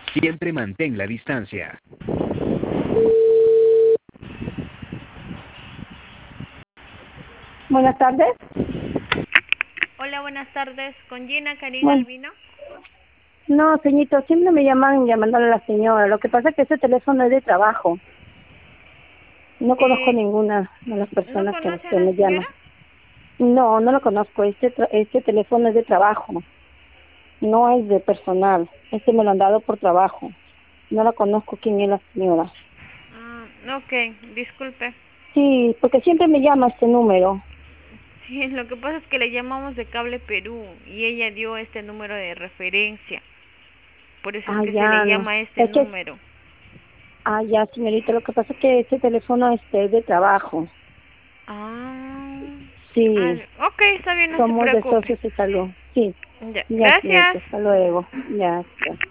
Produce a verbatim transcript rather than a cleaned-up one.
Siempre mantén la distancia. Buenas tardes. Hola, buenas tardes. ¿Con Gina Cariga Bueno, Albino? no, señorito, siempre me llaman llamándole a la señora. Lo que pasa es que ese teléfono es de trabajo. No conozco Eh, ninguna de las ¿No personas que conoce a usted la me señora? llama. No, no lo conozco. Este tra- este teléfono es de trabajo. No es de personal. Este me lo han dado por trabajo. No la conozco quién es la señora. Ah, ok, disculpe. Sí, porque siempre me llama este número. Sí, lo que pasa es que le llamamos de Cable Perú y ella dio este número de referencia. Por eso es Ah, que se le ya, no. llama a este Es que, número. ah, ya, señorita, lo que pasa es que este teléfono este es de trabajo. Ah, ah, Sí, ok, está bien, no se somos de preocupe. socios de salud. Sí. Ya, Ya, señorita, gracias. hasta luego. Ya, ya.